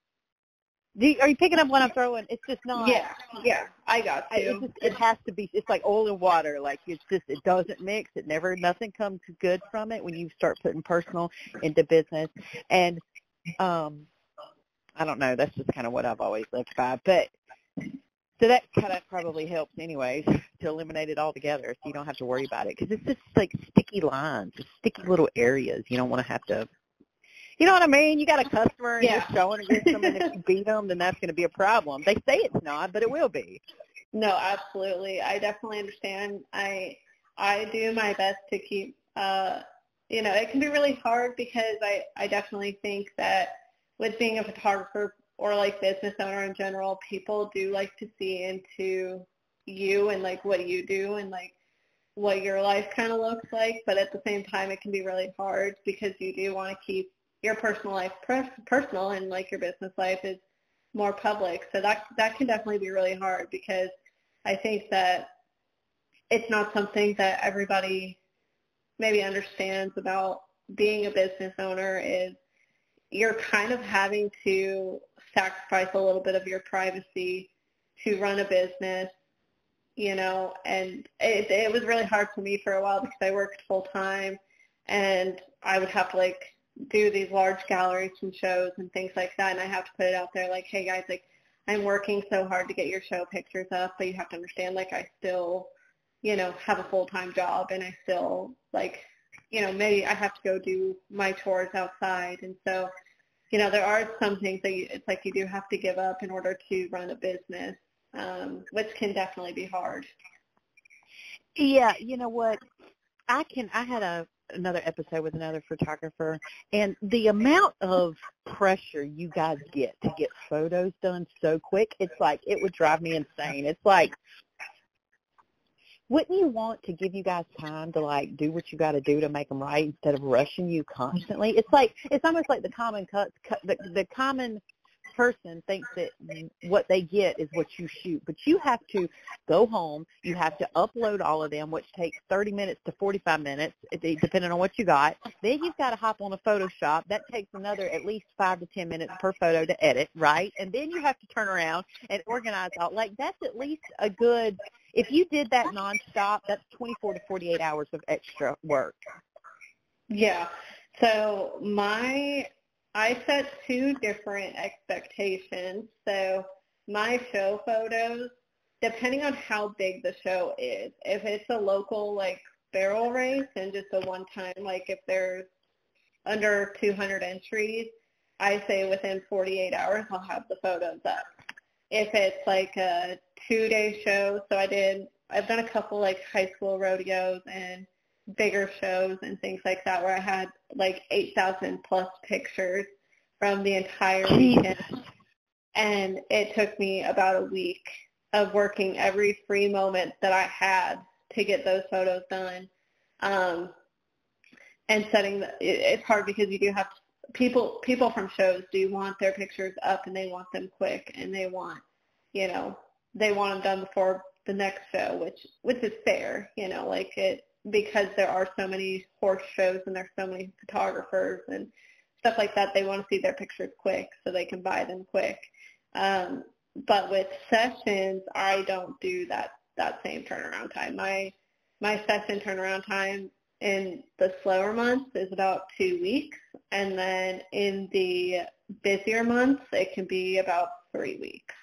are you picking up what I'm throwing? It's just not. Yeah, I got you. It has to be. It's like oil and water. Like it doesn't mix. Nothing comes good from it when you start putting personal into business. And I don't know. That's just kind of what I've always lived by. But so that kind of probably helps, anyways, to eliminate it altogether, so you don't have to worry about it, because it's just like sticky lines, just sticky little areas. You don't want to have to. You know what I mean? You got a customer and you're showing against them, and if you beat them, then that's going to be a problem. They say it's not, but it will be. No, absolutely. I definitely understand. I do my best to keep, it can be really hard because I definitely think that with being a photographer or like business owner in general, people do like to see into you and like what you do and like what your life kind of looks like. But at the same time, it can be really hard because you do want to keep your personal life personal and like your business life is more public. So that can definitely be really hard because I think that it's not something that everybody maybe understands about being a business owner is you're kind of having to sacrifice a little bit of your privacy to run a business, and it was really hard for me for a while because I worked full time and I would have to like do these large galleries and shows and things like that, and I have to put it out there like, hey guys, like I'm working so hard to get your show pictures up, but you have to understand like I still, have a full-time job and I still like, maybe I have to go do my chores outside. And so, there are some things that it's like you do have to give up in order to run a business, which can definitely be hard. Yeah, you know what? I had another episode with another photographer, and the amount of pressure you guys get to get photos done so quick, it's like it would drive me insane. It's like, wouldn't you want to give you guys time to like do what you got to do to make them right instead of rushing you constantly? It's almost like the common person thinks that what they get is what you shoot, but you have to go home, you have to upload all of them, which takes 30 minutes to 45 minutes, depending on what you got. Then you've got to hop on a Photoshop. That takes another at least 5 to 10 minutes per photo to edit, right? And then you have to turn around and organize all. Like, that's at least a good, if you did that nonstop, that's 24 to 48 hours of extra work. Yeah. So I set 2 different expectations. So my show photos, depending on how big the show is, if it's a local like barrel race and just a one-time, like if there's under 200 entries, I say within 48 hours I'll have the photos up. If it's like a 2-day show, so I've done a couple like high school rodeos and bigger shows and things like that where I had like 8,000 plus pictures from the entire weekend. And it took me about a week of working every free moment that I had to get those photos done. And it's hard because you do have people from shows do want their pictures up and they want them quick and they want them done before the next show, which is fair, because there are so many horse shows and there's so many photographers and stuff like that. They want to see their pictures quick so they can buy them quick. But with sessions, I don't do that same turnaround time. My session turnaround time in the slower months is about 2 weeks, and then in the busier months, it can be about 3 weeks.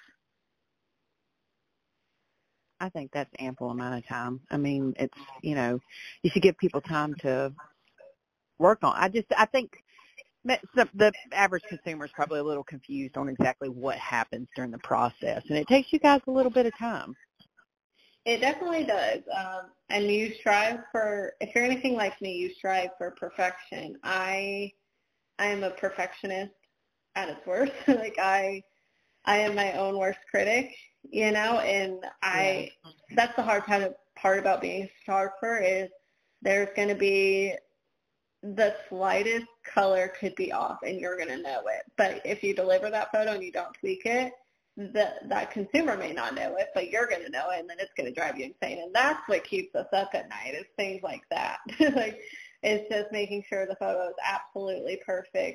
I think that's ample amount of time. I mean, it's, you should give people time to work on. I think the average consumer is probably a little confused on exactly what happens during the process, and it takes you guys a little bit of time. It definitely does. And you strive for, if you're anything like me, you strive for perfection. I am a perfectionist at its worst. Like I am my own worst critic, and that's the hard part about being a photographer is there's going to be the slightest color could be off and you're going to know it. But if you deliver that photo and you don't tweak it, that consumer may not know it, but you're going to know it, and then it's going to drive you insane. And that's what keeps us up at night is things like that. Like, it's just making sure the photo is absolutely perfect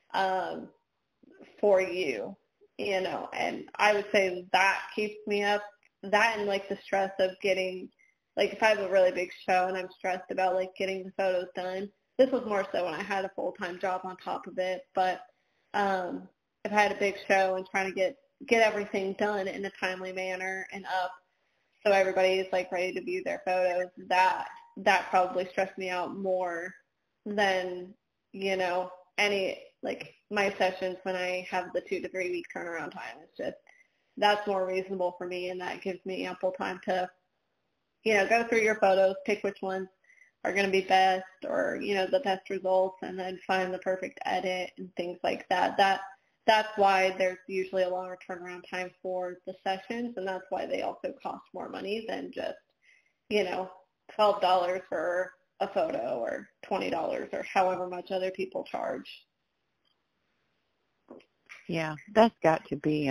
for you, and I would say that keeps me up. That and, like, the stress of getting, like, if I have a really big show and I'm stressed about, like, getting the photos done. This was more so when I had a full-time job on top of it, but if I had a big show and trying to get everything done in a timely manner and up so everybody is like ready to view their photos, that probably stressed me out more than any, like, my sessions when I have the 2 to 3 week turnaround time. that's more reasonable for me, and that gives me ample time to, go through your photos, pick which ones are going to be best or, the best results, and then find the perfect edit and things like that. That's why there's usually a longer turnaround time for the sessions, and that's why they also cost more money than just, $12 for a photo or $20 or however much other people charge. Yeah, that's got to be.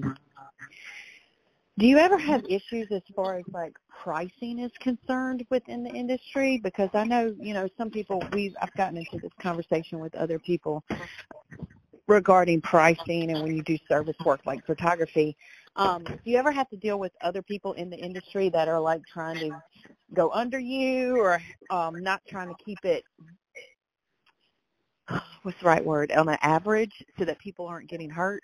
Do you ever have issues as far as like pricing is concerned within the industry? Because I know, some people, I've gotten into this conversation with other people regarding pricing and when you do service work like photography. Do you ever have to deal with other people in the industry that are like trying to go under you or not trying to keep it, what's the right word, on an average so that people aren't getting hurt?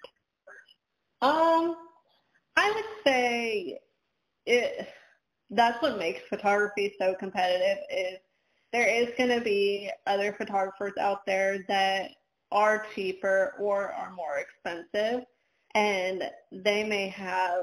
I would say that's what makes photography so competitive is there is going to be other photographers out there that are cheaper or are more expensive, and they may have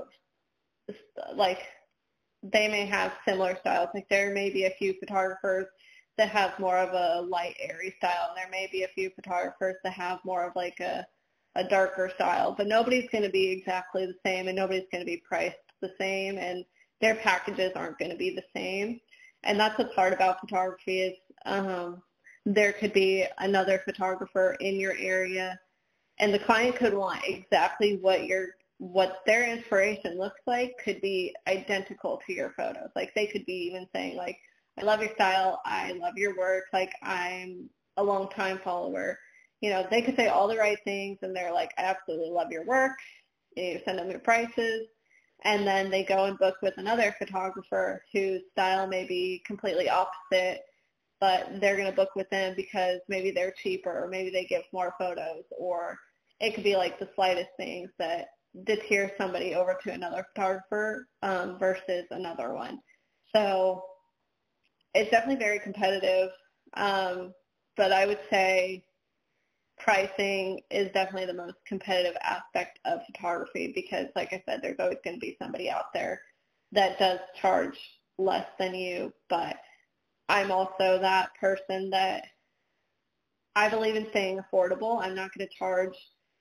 similar styles. Like there may be a few photographers that have more of a light, airy style, and there may be a few photographers that have more of like a darker style, but nobody's going to be exactly the same, and nobody's going to be priced the same, and their packages aren't going to be the same. And that's what's hard about photography is there could be another photographer in your area, and the client could want exactly what their inspiration looks like could be identical to your photos. Like they could be even saying like, I love your style, I love your work, like I'm a long time follower. They could say all the right things, and they're like, I absolutely love your work. You send them your prices, and then they go and book with another photographer whose style may be completely opposite, but they're going to book with them because maybe they're cheaper or maybe they give more photos, or it could be like the slightest things that deter somebody over to another photographer versus another one. So it's definitely very competitive, but I would say pricing is definitely the most competitive aspect of photography because, like I said, there's always going to be somebody out there that does charge less than you, but I'm also that person that I believe in staying affordable. I'm not going to charge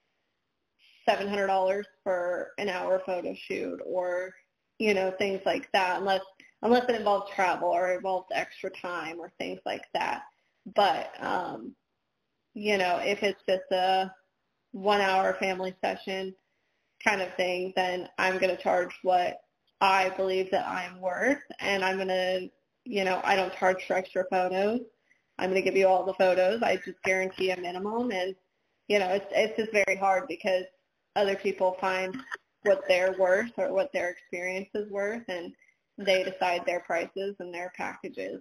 $700 for an hour photo shoot or, things like that unless it involves travel or it involves extra time or things like that. But, if it's just a 1 hour family session kind of thing, then I'm going to charge what I believe that I'm worth, and I'm going to, I don't charge for extra photos. I'm going to give you all the photos. I just guarantee a minimum, and, it's just very hard because other people find what they're worth or what their experience is worth, and they decide their prices and their packages.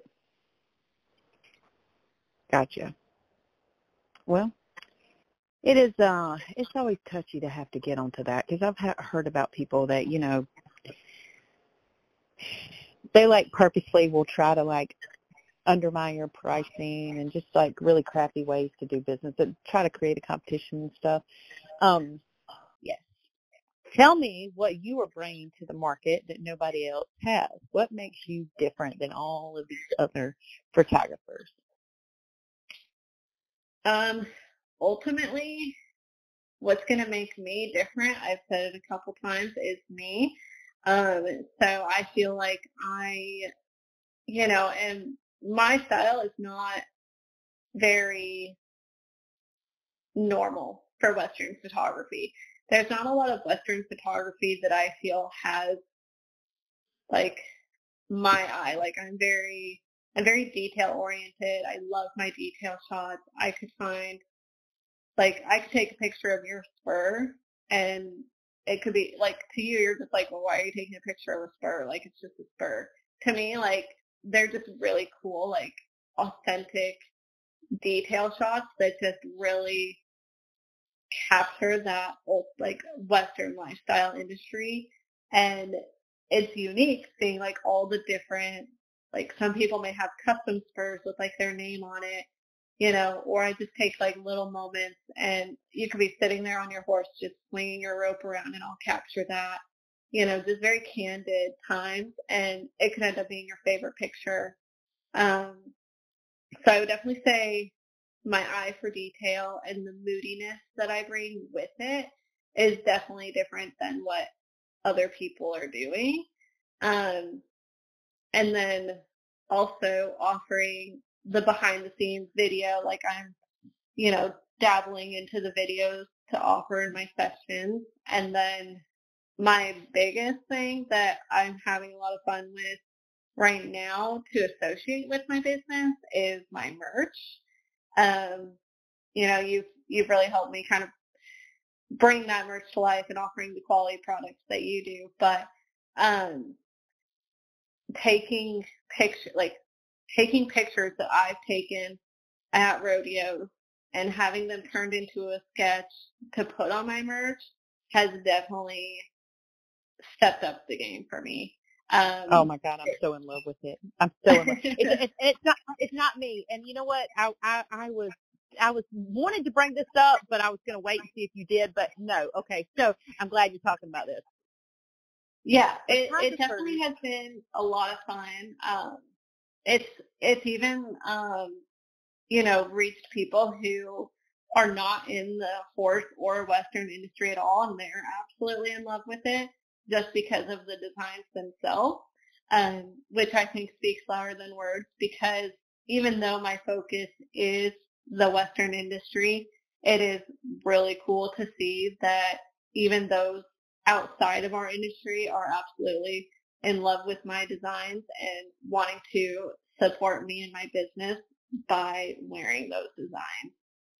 Gotcha. Well, it is. It's always touchy to have to get onto that because I've heard about people that they like purposely will try to like undermine your pricing and just like really crappy ways to do business and try to create a competition and stuff. Yes. Tell me what you are bringing to the market that nobody else has. What makes you different than all of these other photographers? Ultimately, what's going to make me different, I've said it a couple times, is me. So I feel like and my style is not very normal for Western photography. There's not a lot of Western photography that I feel has like my eye. Like I'm very detail oriented. I love my detail shots. I could take a picture of your spur and it could be like to you, you're just like, well, why are you taking a picture of a spur? Like it's just a spur. To me, like they're just really cool, like authentic detail shots that just really capture that old like Western lifestyle industry. And it's unique seeing like all the different, like some people may have custom spurs with like their name on it, or I just take like little moments, and you could be sitting there on your horse just swinging your rope around, and I'll capture that, just very candid times, and it could end up being your favorite picture. So I would definitely say my eye for detail and the moodiness that I bring with it is definitely different than what other people are doing. And then also offering the behind the scenes video, like I'm, dabbling into the videos to offer in my sessions. And then my biggest thing that I'm having a lot of fun with right now to associate with my business is my merch. You've really helped me kind of bring that merch to life and offering the quality products that you do. But taking pictures that I've taken at rodeos and having them turned into a sketch to put on my merch has definitely stepped up the game for me. Oh my God, I'm so in love with it. I'm so in love. It's not me. And you know what? I was wanting to bring this up, but I was going to wait and see if you did. But no. Okay. So I'm glad you're talking about this. Yeah, it definitely has been a lot of fun. It's even reached people who are not in the horse or Western industry at all, and they're absolutely in love with it just because of the designs themselves, which I think speaks louder than words, because even though my focus is the Western industry, it is really cool to see that even those outside of our industry are absolutely in love with my designs and wanting to support me and my business by wearing those designs.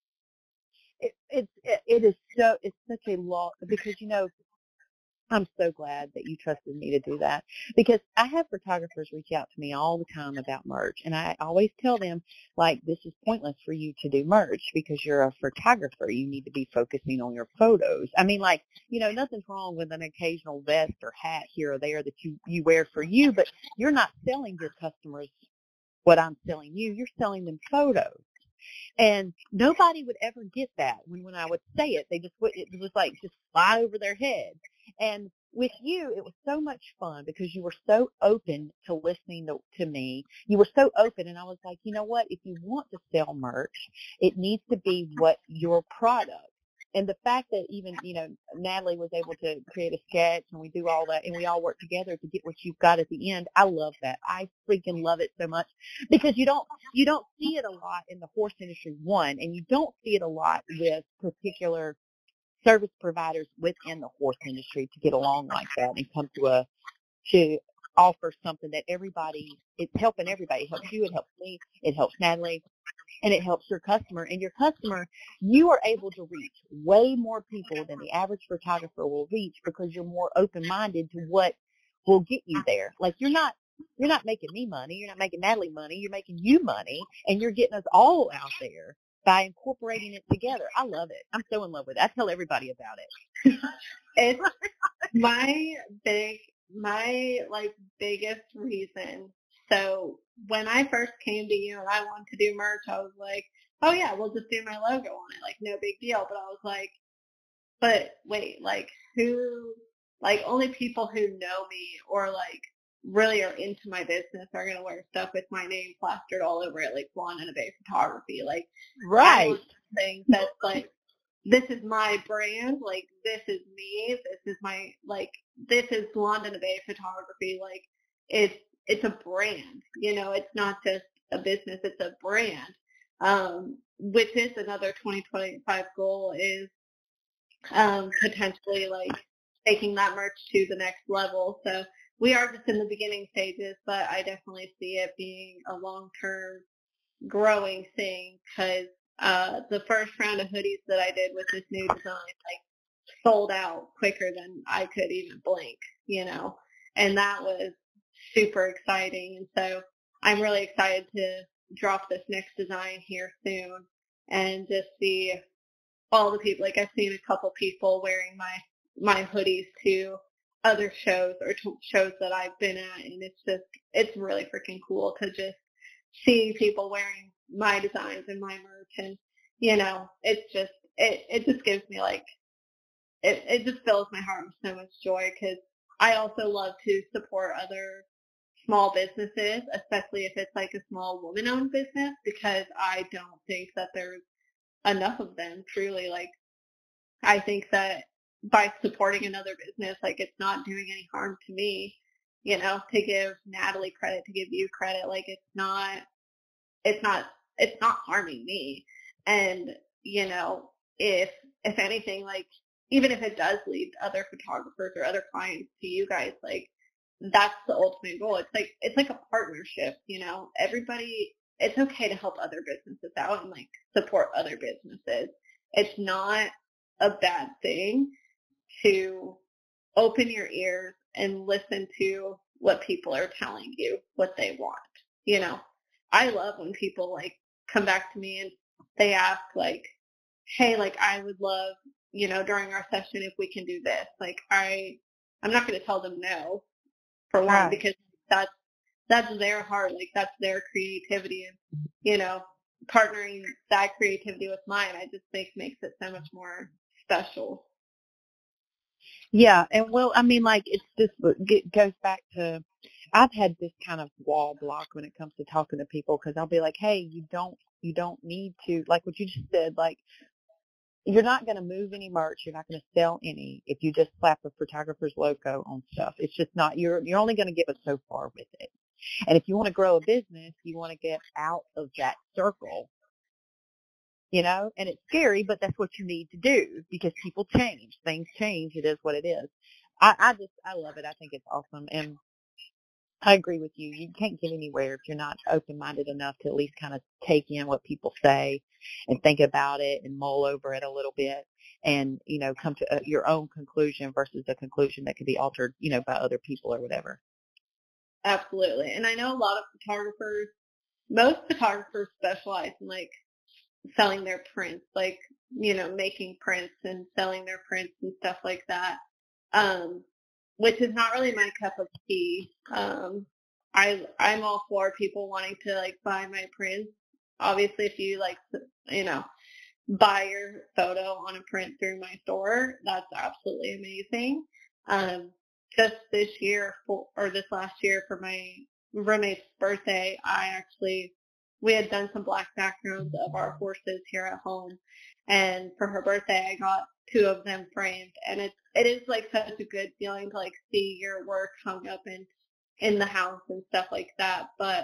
It's such a lot, because I'm so glad that you trusted me to do that, because I have photographers reach out to me all the time about merch, and I always tell them, like, this is pointless for you to do merch because you're a photographer. You need to be focusing on your photos. I mean, like, nothing's wrong with an occasional vest or hat here or there that you wear for you, but you're not selling your customers what I'm selling you. You're selling them photos. And nobody would ever get that when I would say it. It was like just fly over their head. And with you, it was so much fun because you were so open to listening to me. You were so open, and I was like, you know what? If you want to sell merch, it needs to be what your product. And the fact that even, Natalie was able to create a sketch and we do all that and we all work together to get what you've got at the end, I love that. I freaking love it so much, because you don't see it a lot in the horse industry, one, and you don't see it a lot with particular service providers within the horse industry to get along like that and come to offer something that it's helping everybody. It helps you, it helps me, it helps Natalie, and it helps your customer. And your customer, you are able to reach way more people than the average photographer will reach, because you're more open-minded to what will get you there. Like, you're not making me money, you're not making Natalie money, you're making you money, and you're getting us all out there by incorporating it together. I love it. I'm so in love with it. I tell everybody about it. It's my biggest reason. So when I first came to you and I wanted to do merch, I was like, oh yeah, we'll just do my logo on it. Like, no big deal. But I was like, but wait, like, only people who know me or like really are into my business are going to wear stuff with my name plastered all over it, like Blonde in a Bay Photography. Like, right. Things that's like, this is my brand, like, this is me, this is my, like, this is Blonde in a Bay Photography. Like, it's a brand, it's not just a business, it's a brand, which is another 2025 goal, is potentially like taking that merch to the next level. So we are just in the beginning stages, but I definitely see it being a long-term growing thing, because the first round of hoodies that I did with this new design, like, sold out quicker than I could even blink, and that was super exciting. And so I'm really excited to drop this next design here soon and just see all the people. Like, I've seen a couple people wearing my hoodies to other shows or to shows that I've been at, and it's really freaking cool to just see people wearing my designs and my merch. And, you know, it's just, it just gives me like, it just fills my heart with so much joy because I also love to support other small businesses, especially if it's like a small woman-owned business, because I don't think that there's enough of them truly. Like, I think that by supporting another business, like it's not doing any harm to me, you know, to give Natalie credit, to give you credit. Like it's not, it's not harming me. And, you know, if anything, like even if it does lead other photographers or other clients to you guys, like that's the ultimate goal. It's like a partnership, you know, everybody, it's okay to help other businesses out and like support other businesses. It's not a bad thing to open your ears and listen to what people are telling you, what they want. You know, I love when people like come back to me and they ask like, hey, like I would love, you know, during our session if we can do this. Like I'm not going to tell them no, for one, because that's their heart, like that's their creativity, and you know, partnering that creativity with mine, I just think makes it so much more special. Yeah, and well, I mean, like it's just it goes back to I've had this kind of wall block when it comes to talking to people because I'll be like, hey, you don't need to, like what you just said, like you're not going to move any merch, you're not going to sell any if you just slap a photographer's logo on stuff. It's just not, you're only going to get us so far with it. And if you want to grow a business, you want to get out of that circle, you know, and it's scary, but that's what you need to do because people change, things change. It is what it is. I love it. I think it's awesome. And I agree with you. You can't get anywhere if you're not open-minded enough to at least kind of take in what people say and think about it and mull over it a little bit and, you know, come to your own conclusion versus a conclusion that could be altered, you know, by other people or whatever. Absolutely. And I know a lot of most photographers specialize in like selling their prints, like, you know, making prints and selling their prints and stuff like that. Which is not really my cup of tea. I'm all for people wanting to like buy my prints. Obviously, if you like, you know, buy your photo on a print through my store, that's absolutely amazing. Just this year or this last year for my roommate's birthday, we had done some black backgrounds of our horses here at home. And for her birthday, I got 2 of them framed. And it is like such a good feeling to like see your work hung up in the house and stuff like that. But,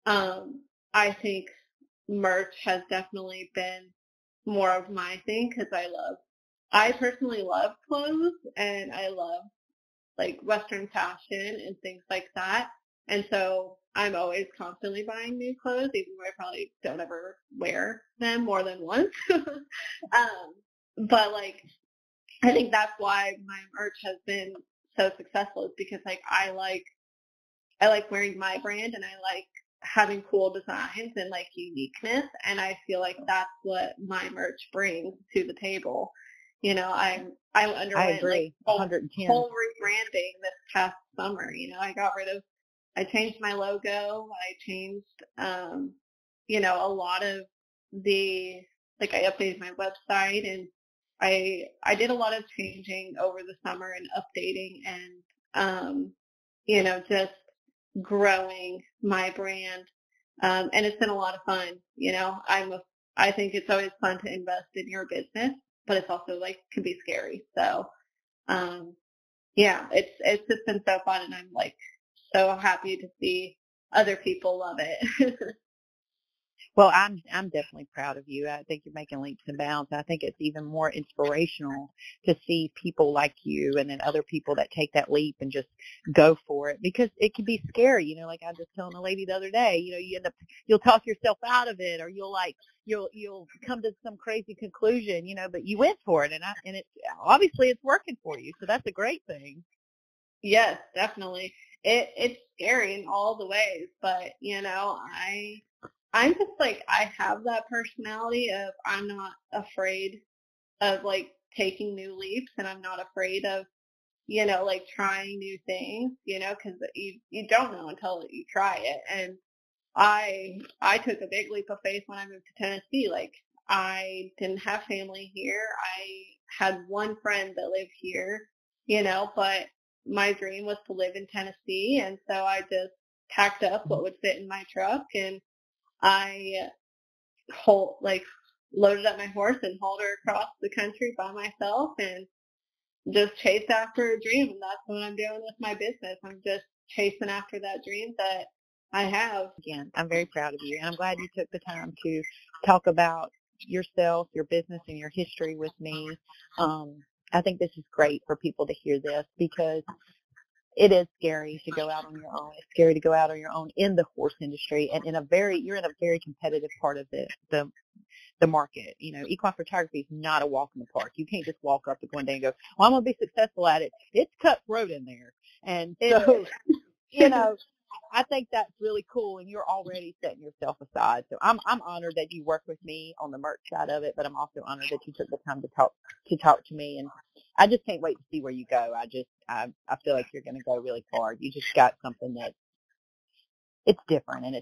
I think merch has definitely been more of my thing because I personally love clothes and I love like Western fashion and things like that. And so I'm always constantly buying new clothes, even though I probably don't ever wear them more than once. But like, I think that's why my merch has been so successful is because like I like wearing my brand and I like having cool designs and like uniqueness. And I feel like that's what my merch brings to the table. You know, I underwent agree, like 110. whole rebranding this past summer. You know, I changed my logo. I changed, you know, a lot of I updated my website and I did a lot of changing over the summer and updating and, you know, just growing my brand. And it's been a lot of fun. You know, I think it's always fun to invest in your business, but it's also like can be scary. So, yeah, it's just been so fun and I'm like so happy to see other people love it. Well, I'm definitely proud of you. I think you're making leaps and bounds. I think it's even more inspirational to see people like you and then other people that take that leap and just go for it because it can be scary. You know, like I was just telling a lady the other day, you know, you'll talk yourself out of it or you'll come to some crazy conclusion, you know, but you went for it and it obviously it's working for you. So that's a great thing. Yes, definitely. It's scary in all the ways, but you know, I'm just like, I have that personality of I'm not afraid of like taking new leaps and I'm not afraid of, you know, like trying new things, you know, cause you don't know until you try it. And I took a big leap of faith when I moved to Tennessee. Like, I didn't have family here. I had one friend that lived here, but my dream was to live in Tennessee. And so I just packed up what would fit in my truck, and I loaded up my horse and hauled her across the country by myself and just chased after a dream. And that's what I'm doing with my business. I'm just chasing after that dream that I have. Again, I'm very proud of you, and I'm glad you took the time to talk about yourself, your business, and your history with me. I think this is great for people to hear this, because it is scary to go out on your own. It's scary to go out on your own in the horse industry, and you're in a very competitive part of the market. Equine photography is not a walk in the park. You can't just walk up one day and go, well, I'm going to be successful at it. It's cutthroat in there. And so, I think that's really cool, and you're already setting yourself aside. So I'm honored that you work with me on the merch side of it, but I'm also honored that you took the time to talk to me, and I just can't wait to see where you go. I feel like you're going to go really far. You just got something that it's different and